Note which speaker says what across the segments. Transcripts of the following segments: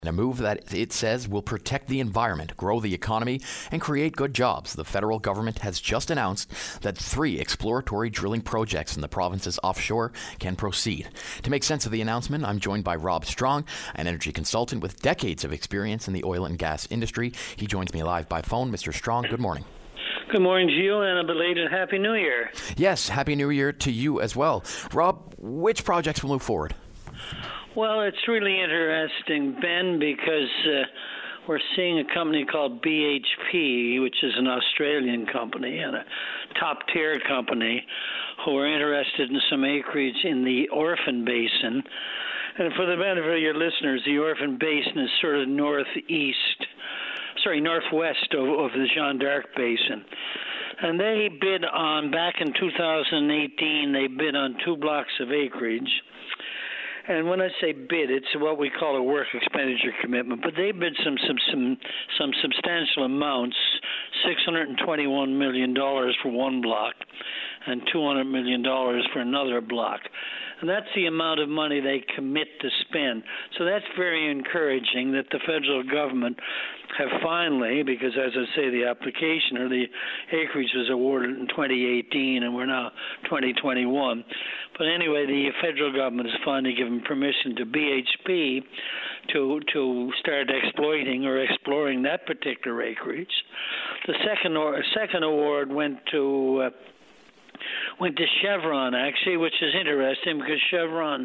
Speaker 1: In a move that it says will protect the environment, grow the economy, and create good jobs, the federal government has just announced that 3 exploratory drilling projects in the province's offshore can proceed. To make sense of the announcement, I'm joined by Rob Strong, an energy consultant with decades of experience in the oil and gas industry. He joins me live by phone. Mr. Strong, good morning.
Speaker 2: Good morning to you, and a belated Happy New Year.
Speaker 1: Yes, Happy New Year to you as well. Rob, which projects will move forward?
Speaker 2: Well, it's really interesting, Ben, because we're seeing a company called BHP, which is an Australian company and a top-tier company, who are interested in some acreage in the Orphan Basin. And for the benefit of your listeners, the Orphan Basin is sort of northwest of the Jeanne d'Arc Basin. And they bid on, back in 2018, they bid on 2 blocks of acreage. And when I say bid, it's what we call a work expenditure commitment. But they bid some substantial amounts, $621 million for one block and $200 million for another block. And that's the amount of money they commit to spend. So that's very encouraging that the federal government have finally, because as I say, the application or the acreage was awarded in 2018 and we're now 2021. But anyway, the federal government has finally given permission to BHP to start exploiting or exploring that particular acreage. The second award went to Chevron, actually, which is interesting because Chevron's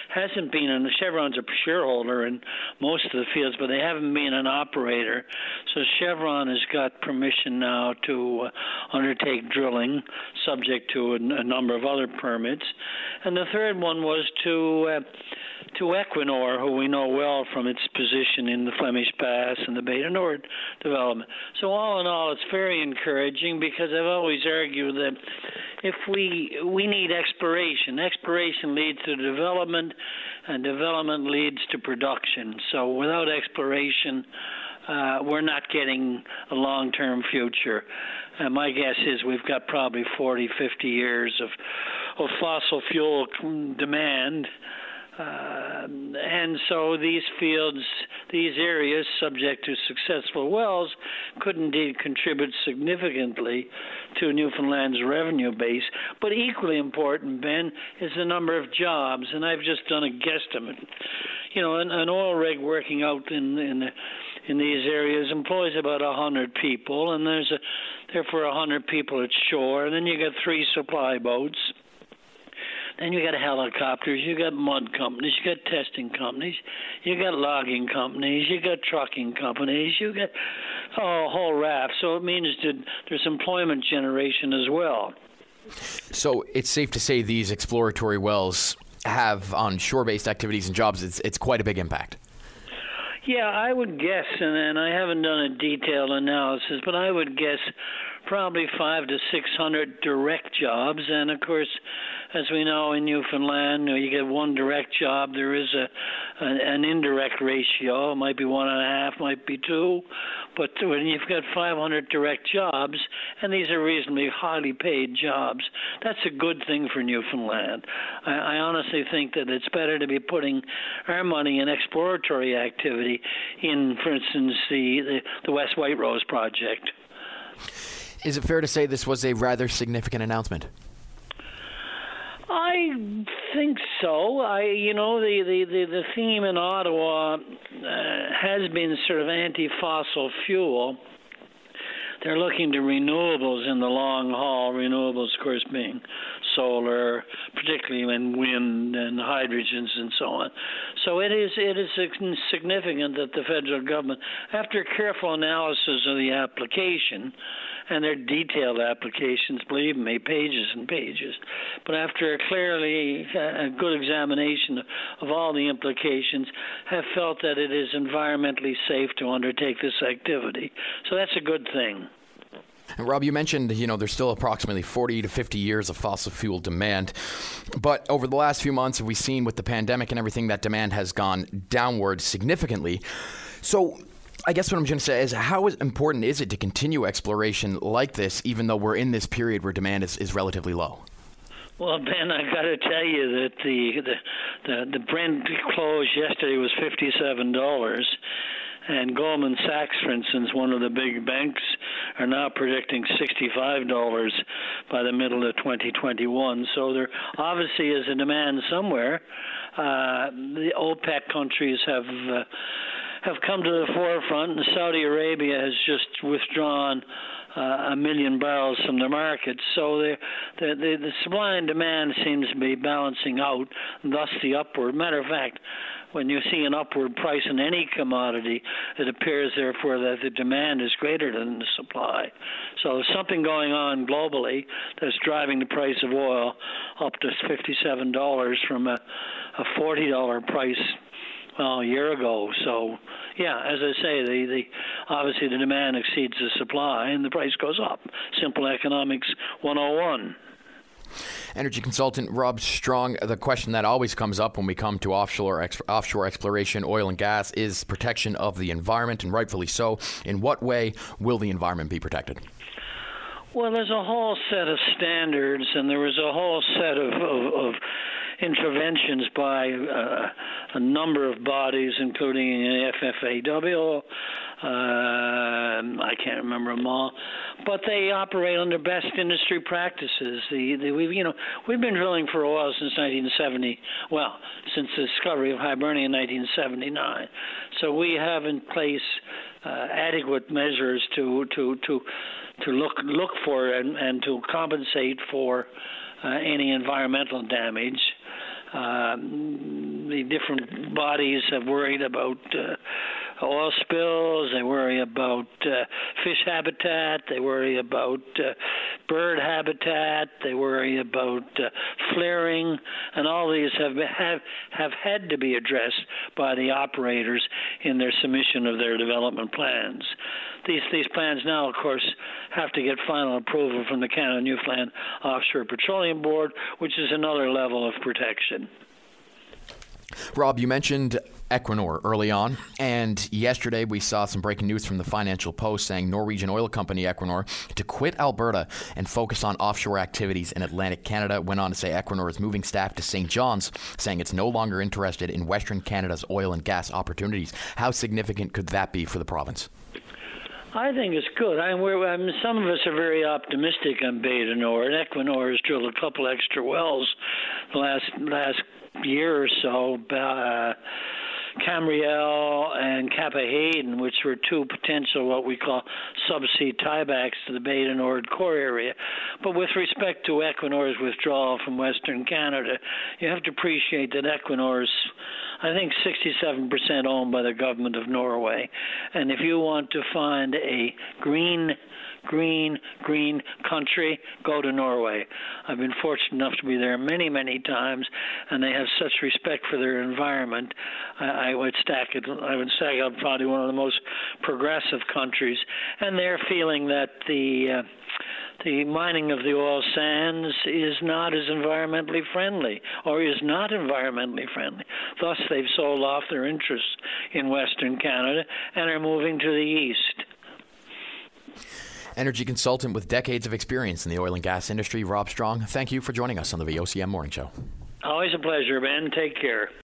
Speaker 2: a shareholder in most of the fields, but they haven't been an operator. So Chevron has got permission now to undertake drilling, subject to a number of other permits. And the third one was to Equinor, who we know well from its position in the Flemish Pass and the Beta Nord development. So all in all, it's very encouraging because I've always argued that if we need exploration. Exploration leads to development, and development leads to production. So without exploration, we're not getting a long-term future. And my guess is we've got probably 40, 50 years of fossil fuel demand. And so these fields, these areas, subject to successful wells, could indeed contribute significantly to Newfoundland's revenue base. But equally important, Ben, is the number of jobs. And I've just done a guesstimate. You know, an oil rig working out in these areas employs about 100 people, and therefore 100 people at shore. And then you got 3 supply boats. Then you got helicopters, you got mud companies, you got testing companies, you got logging companies, you got trucking companies, you got a whole raft. So it means that there's employment generation as well.
Speaker 1: So it's safe to say these exploratory wells have on shore-based activities and jobs, it's quite a big impact.
Speaker 2: Yeah, I would guess, and I haven't done a detailed analysis, but I would guess probably 500 to 600 direct jobs. And of course, as we know in Newfoundland, you get 1 direct job. There is an indirect ratio. It might be 1.5, might be 2. But when you've got 500 direct jobs, and these are reasonably highly paid jobs, that's a good thing for Newfoundland. I honestly think that it's better to be putting our money in exploratory activity in, for instance, the West White Rose project.
Speaker 1: Is it fair to say this was a rather significant announcement?
Speaker 2: I think so. The theme in Ottawa has been sort of anti-fossil fuel. They're looking to renewables in the long haul. Renewables, of course, being solar, particularly in wind and hydrogens and so on. So it is significant that the federal government, after careful analysis of the application, and they're detailed applications, believe me, pages and pages. But after a good examination of all the implications, have felt that it is environmentally safe to undertake this activity. So that's a good thing.
Speaker 1: And Rob, you mentioned, there's still approximately 40 to 50 years of fossil fuel demand. But over the last few months, we've seen with the pandemic and everything, that demand has gone downward significantly. So I guess what I'm going to say is, how important is it to continue exploration like this, even though we're in this period where demand is relatively low?
Speaker 2: Well, Ben, I got to tell you that the Brent close yesterday was $57, and Goldman Sachs, for instance, one of the big banks, are now predicting $65 by the middle of 2021. So there obviously is a demand somewhere. The OPEC countries have come to the forefront, and Saudi Arabia has just withdrawn 1 million barrels from the market. So the supply and demand seems to be balancing out, thus the upward. Matter of fact, when you see an upward price in any commodity, it appears, therefore, that the demand is greater than the supply. So there's something going on globally that's driving the price of oil up to $57 from a $40 price a year ago. So, yeah, as I say, obviously the demand exceeds the supply and the price goes up. Simple economics 101.
Speaker 1: Energy consultant Rob Strong, the question that always comes up when we come to offshore exploration, oil and gas, is protection of the environment, and rightfully so. In what way will the environment be protected?
Speaker 2: Well, there's a whole set of standards, and there was a whole set of interventions by a number of bodies, including FFAW. I can't remember them all, but they operate under best industry practices. We've been drilling for oil since 1970. Well, since the discovery of Hibernia in 1979. So we have in place adequate measures to look for and to compensate for any environmental damage. The different bodies have worried about oil spills, they worry about fish habitat, they worry about bird habitat, they worry about flaring, and all these have had to be addressed by the operators in their submission of their development plans. These plans now, of course, have to get final approval from the Canada-Newfoundland Offshore Petroleum Board, which is another level of protection.
Speaker 1: Rob, you mentioned Equinor early on, and yesterday we saw some breaking news from the Financial Post saying Norwegian oil company Equinor to quit Alberta and focus on offshore activities in Atlantic Canada. Went on to say Equinor is moving staff to St. John's, saying it's no longer interested in Western Canada's oil and gas opportunities. How significant could that be for the province?
Speaker 2: I think it's good. Some of us are very optimistic on Bay du Nord. Equinor has drilled a couple extra wells the last year or so, Camriel and Kappa Hayden, which were two potential what we call subsea tiebacks to the Bay du Nord core area. But with respect to Equinor's withdrawal from Western Canada, you have to appreciate that Equinor's, I think, 67% owned by the government of Norway. And if you want to find a green country, go to Norway. I've been fortunate enough to be there many, many times, and they have such respect for their environment. I would say I'm probably one of the most progressive countries, and they're feeling that the mining of the oil sands is not as environmentally friendly, or is not environmentally friendly. Thus, they've sold off their interests in Western Canada and are moving to the east.
Speaker 1: Energy consultant with decades of experience in the oil and gas industry, Rob Strong, thank you for joining us on the VOCM Morning Show.
Speaker 2: Always a pleasure, Ben. Take care.